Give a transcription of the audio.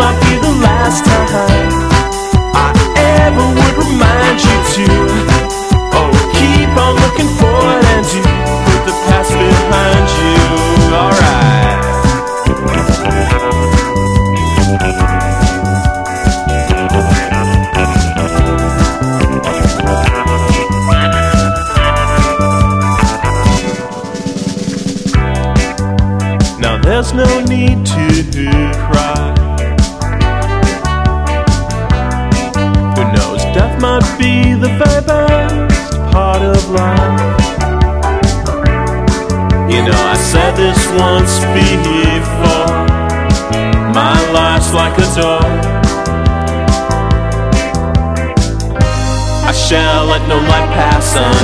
might be the last time I ever would remind you to, oh, keep on looking forward and to put the past behind you. Alright. Now there's no need to cry. Who knows, death might be the very best part of life. You know, I said this once before, my life's like a door. I shall let no light pass